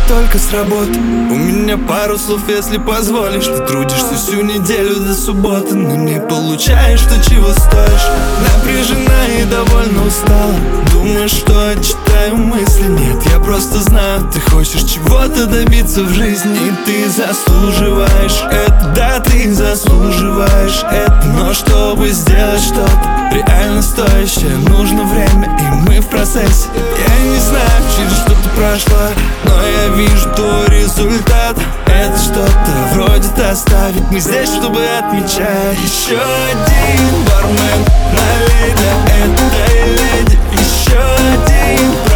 только с работы. У меня пару слов, если позволишь. Ты трудишься всю неделю до субботы, но не получаешь то, чего стоишь. Напряжена и довольно устала. Думаешь, что я читаю мысли? Нет, я просто знаю, ты хочешь чего-то добиться в жизни. И ты заслуживаешь это, да, ты заслуживаешь это. Но чтобы сделать что-то реально стоящее, нужно время, и мы в процессе. Я не знаю, через что ты прошла, но я вижу твой результат. Это что-то вроде доставить. Мы здесь, чтобы отмечать. Еще один бармен, налей для этой леди. Еще один